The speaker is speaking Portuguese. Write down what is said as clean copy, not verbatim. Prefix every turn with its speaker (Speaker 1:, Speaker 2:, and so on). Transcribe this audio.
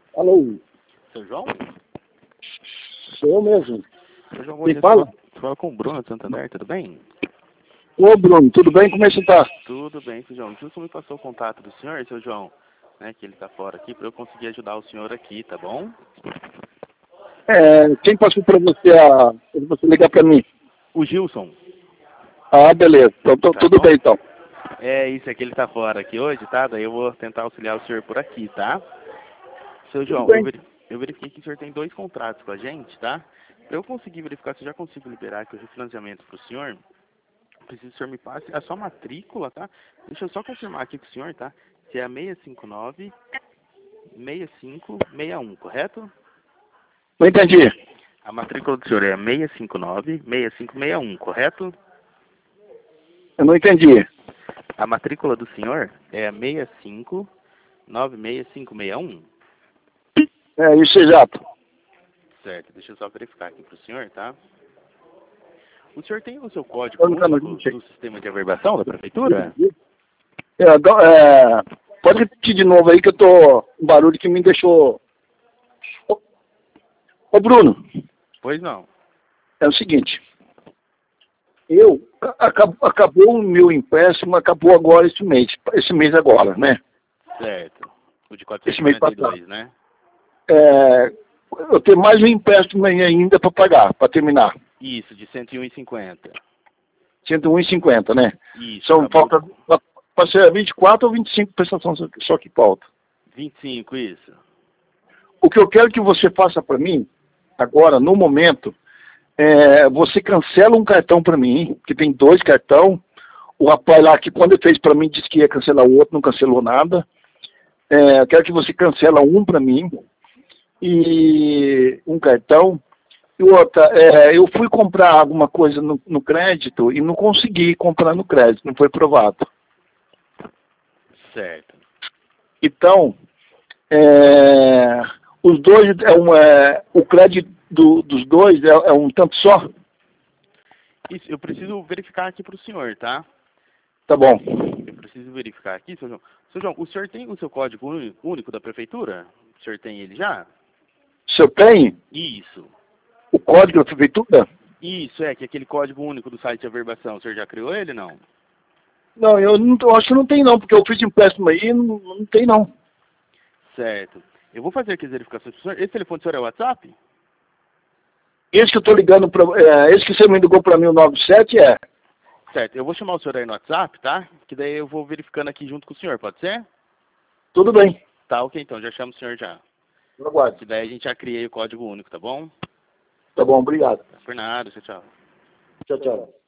Speaker 1: Alô,
Speaker 2: Seu João?
Speaker 1: sou eu mesmo.
Speaker 2: Seu João,
Speaker 1: Quem fala?
Speaker 2: você fala com o Bruno de Santander, tudo bem?
Speaker 1: Ô Bruno, tudo bem? Como é que você tá?
Speaker 2: Tudo bem, seu João. Justo me passou o contato do senhor, seu João, né, que ele tá fora aqui, para eu conseguir ajudar o senhor aqui, tá bom?
Speaker 1: Quem passou pra você pra você ligar pra mim?
Speaker 2: O Gilson,
Speaker 1: Ah, beleza. Então,
Speaker 2: tá
Speaker 1: tudo
Speaker 2: bom?
Speaker 1: bem então.
Speaker 2: É isso, é que ele tá fora aqui hoje, tá? Daí eu vou tentar auxiliar o senhor por aqui, tá? Seu
Speaker 1: Tudo
Speaker 2: João,
Speaker 1: bem.
Speaker 2: eu verifiquei que o senhor tem 2 contratos com a gente, tá? Para eu conseguir verificar se eu já consigo liberar aqui o refinanciamento pro senhor, preciso que o senhor me passe a sua matrícula, tá? Deixa eu só confirmar aqui com o senhor, tá? Se é a 659 6561, correto?
Speaker 1: Não entendi.
Speaker 2: A matrícula do senhor é 659 6561, correto?
Speaker 1: Eu não entendi.
Speaker 2: A matrícula do senhor é a 6596561.
Speaker 1: É isso exato.
Speaker 2: Certo, deixa eu só verificar aqui pro senhor, tá? O senhor tem o seu código
Speaker 1: Eu nunca não
Speaker 2: único
Speaker 1: entendi.
Speaker 2: do sistema de averbação da prefeitura?
Speaker 1: Pode repetir de novo aí que eu tô um barulho que me deixou. Ô Bruno,
Speaker 2: Pois não.
Speaker 1: é o seguinte. Acabou o meu empréstimo, acabou agora esse mês agora, né?
Speaker 2: Certo. O de
Speaker 1: Esse mês passado.
Speaker 2: 442, né?
Speaker 1: É, eu tenho mais um empréstimo aí ainda para pagar, para terminar.
Speaker 2: Isso, de 101,50.
Speaker 1: 101,50, né?
Speaker 2: Isso,
Speaker 1: São
Speaker 2: acabou.
Speaker 1: falta para ser 24 ou 25 prestações só que falta.
Speaker 2: 25, isso.
Speaker 1: O que eu quero que você faça para mim, agora, no momento, você cancela um cartão para mim, que tem 2 cartões. O rapaz lá que quando ele fez para mim disse que ia cancelar o outro, não cancelou nada. Eu quero que você cancela um para mim, e um cartão. E outra, eu fui comprar alguma coisa no crédito e não consegui comprar no crédito, não foi aprovado.
Speaker 2: Certo.
Speaker 1: Então, os dois, o crédito dos dois é um tanto só?
Speaker 2: Isso, eu preciso verificar aqui pro senhor, tá?
Speaker 1: Tá bom.
Speaker 2: Eu preciso verificar aqui, seu João. Seu João, o senhor tem o seu código único da prefeitura? O senhor tem ele já?
Speaker 1: Se eu tenho
Speaker 2: Isso.
Speaker 1: o código da prefeitura?
Speaker 2: Isso, que é aquele código único do site de averbação. O senhor já criou ele, não?
Speaker 1: Não, eu acho que não tem não, porque eu fiz empréstimo aí e não tem não.
Speaker 2: Certo. Eu vou fazer aqui as verificações pro senhor. Esse telefone do senhor é o WhatsApp?
Speaker 1: Esse que eu tô ligando esse que você me ligou para mim, o 97,
Speaker 2: Certo. Eu vou chamar o senhor aí no WhatsApp, tá? Que daí eu vou verificando aqui junto com o senhor, pode ser?
Speaker 1: tudo bem.
Speaker 2: Tá, ok, então. Já chamo o senhor já.
Speaker 1: Eu aguardo.
Speaker 2: Que daí a gente já criei o código único, tá bom?
Speaker 1: Tá bom, obrigado.
Speaker 2: Por nada, tchau, tchau.
Speaker 1: Tchau, tchau.